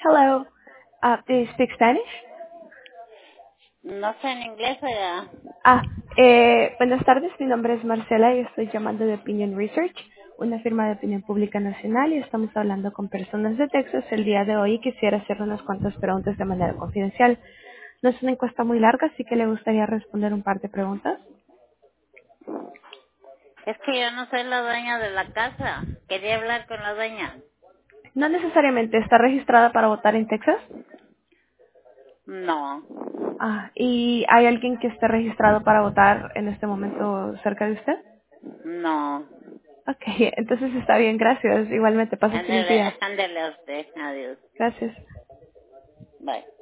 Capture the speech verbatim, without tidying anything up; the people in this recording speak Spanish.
Hello. Uh, do you speak Spanish? No sé en inglés, oiga. Ah, eh, buenas tardes. Mi nombre es Marcela y estoy llamando de Opinion Research, una firma de opinión pública nacional, y estamos hablando con personas de Texas el día de hoy y quisiera hacer unas cuantas preguntas de manera confidencial. No es una encuesta muy larga, así que le gustaría responder un par de preguntas. Es que yo no soy la dueña de la casa. Quería hablar con la dueña. No necesariamente está registrada para votar en Texas. No, Ah, ¿y hay alguien que esté registrado para votar en este momento cerca de usted? no. Ok, entonces está bien, gracias. Igualmente, pase un feliz Ándele, día. ándele a usted. Adiós. Gracias. Bye.